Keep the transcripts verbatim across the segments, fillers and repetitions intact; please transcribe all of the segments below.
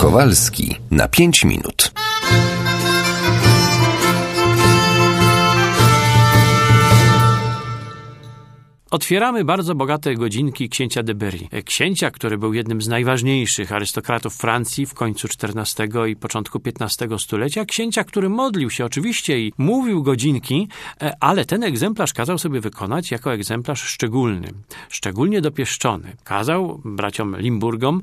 Kowalski na pięć minut. Otwieramy bardzo bogate godzinki księcia de Berry. Księcia, który był jednym z najważniejszych arystokratów Francji w końcu czternastego i początku piętnastego stulecia. Księcia, który modlił się oczywiście i mówił godzinki, ale ten egzemplarz kazał sobie wykonać jako egzemplarz szczególny, szczególnie dopieszczony. Kazał braciom Limburgom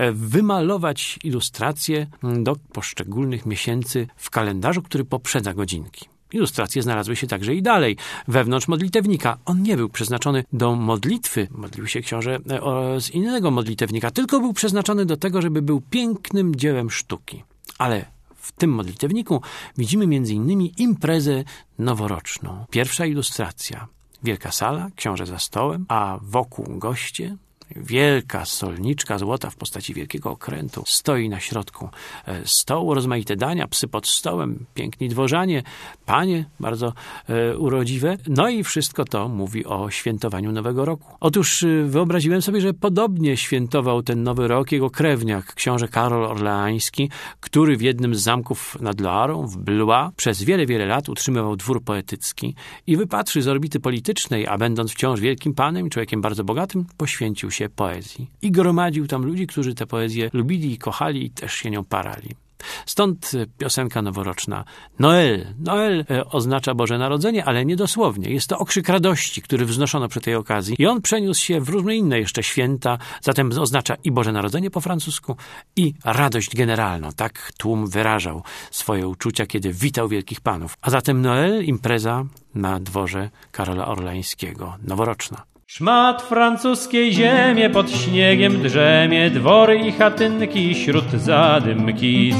wymalować ilustracje do poszczególnych miesięcy w kalendarzu, który poprzedza godzinki. Ilustracje znalazły się także i dalej, wewnątrz modlitewnika. On nie był przeznaczony do modlitwy, modlił się książę z innego modlitewnika, tylko był przeznaczony do tego, żeby był pięknym dziełem sztuki. Ale w tym modlitewniku widzimy między innymi imprezę noworoczną. Pierwsza ilustracja. Wielka sala, książę za stołem, a wokół goście. Wielka solniczka złota w postaci wielkiego okrętu stoi na środku stołu, rozmaite dania, psy pod stołem, piękni dworzanie, panie bardzo e, urodziwe. No i wszystko to mówi o świętowaniu Nowego Roku. Otóż wyobraziłem sobie, że podobnie świętował ten Nowy Rok jego krewniak, książę Karol Orleański, który w jednym z zamków nad Loarą, w Blois, przez wiele, wiele lat utrzymywał dwór poetycki i wypatrzy z orbity politycznej, a będąc wciąż wielkim panem i człowiekiem bardzo bogatym, poświęcił się poezji. I gromadził tam ludzi, którzy tę poezję lubili i kochali i też się nią parali. Stąd piosenka noworoczna. Noel. Noel oznacza Boże Narodzenie, ale nie dosłownie. Jest to okrzyk radości, który wznoszono przy tej okazji. I on przeniósł się w różne inne jeszcze święta, zatem oznacza i Boże Narodzenie po francusku, i radość generalną. Tak tłum wyrażał swoje uczucia, kiedy witał wielkich panów. A zatem Noel, impreza na dworze Karola Orleańskiego. Noworoczna. Szmat francuskiej ziemię pod śniegiem drzemie, dwory i chatynki, śród zadymki,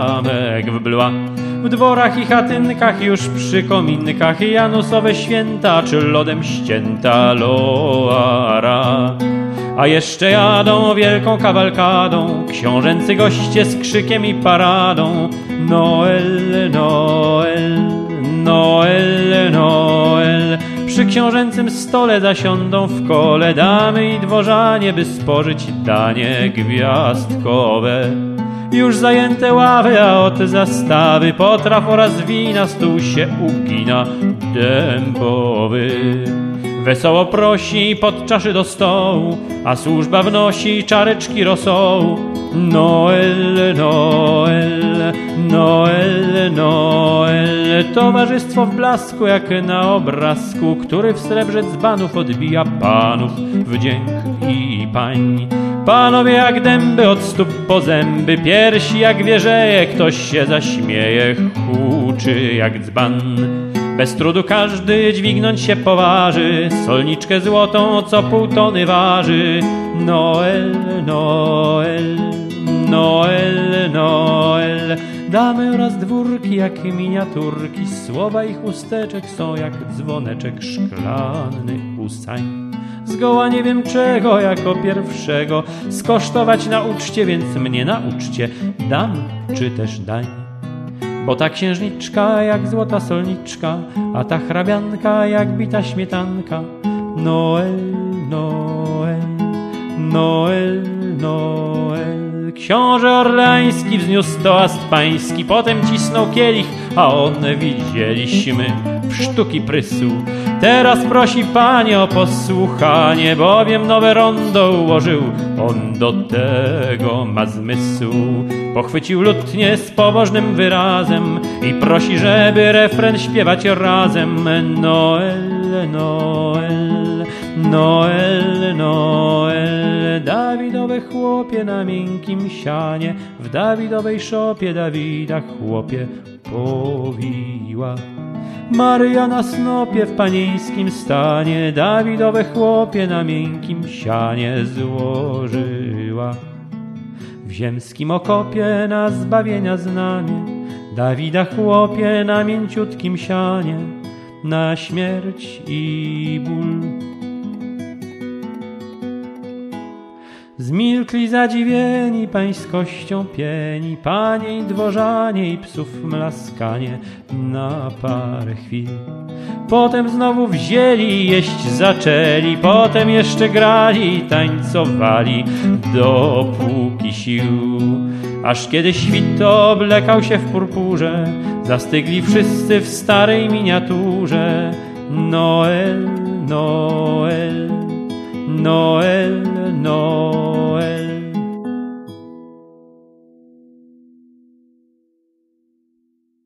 zamek w Blois. W dworach i chatynkach już przy kominkach janusowe święta, czy lodem ścięta Loara. A jeszcze jadą wielką kawalkadą książęcy goście z krzykiem i paradą. Noel, Noel, Noel, Noel. Przy książęcym stole zasiądą w kole damy i dworzanie, by spożyć danie gwiazdkowe. Już zajęte ławy, a od zastawy potraw oraz wina stół się ugina dębowy. Wesoło prosi pod czaszy do stołu, a służba wnosi czareczki rosołu. Noel, Noel, Noel, Noel. Towarzystwo w blasku jak na obrazku, który w srebrze dzbanów odbija panów wdzięk i pań. Panowie jak dęby od stóp po zęby, piersi jak wieżeje, ktoś się zaśmieje, huczy jak dzban. Bez trudu każdy dźwignąć się poważy, solniczkę złotą co pół tony waży. Noel, Noel, Noel, Noel. Damy oraz dwórki jak miniaturki, słowa ich usteczek są jak dzwoneczek szklany usań. Zgoła nie wiem czego jako pierwszego skosztować na uczcie, więc mnie nauczcie dam czy też dań. Bo ta księżniczka jak złota solniczka, a ta hrabianka jak bita śmietanka. Noel, Noel, Noel, Noel. Książę Orleański wzniósł toast pański, potem cisnął kielich, a on widzieliśmy w sztuki prysu. Teraz prosi panie o posłuchanie, bowiem nowe rondo ułożył, on do tego ma zmysł. Pochwycił lutnię z pobożnym wyrazem i prosi, żeby refren śpiewać razem. Noel, Noel, Noel, Noel. Dawidowe chłopie na miękkim sianie, w Dawidowej szopie Dawida chłopie powiła. Maryja na snopie w panieńskim stanie, Dawidowe chłopie na miękkim sianie złożyła. W ziemskim okopie na zbawienia znamie, Dawida chłopie na mięciutkim sianie, na śmierć i ból. Zmilkli zadziwieni pańskością pieni, panie i dworzanie i psów mlaskanie na parę chwil. Potem znowu wzięli, jeść zaczęli, potem jeszcze grali i tańcowali, dopóki sił Aż kiedy świt oblekał się w purpurze, zastygli wszyscy w starej miniaturze. Noel, Noel.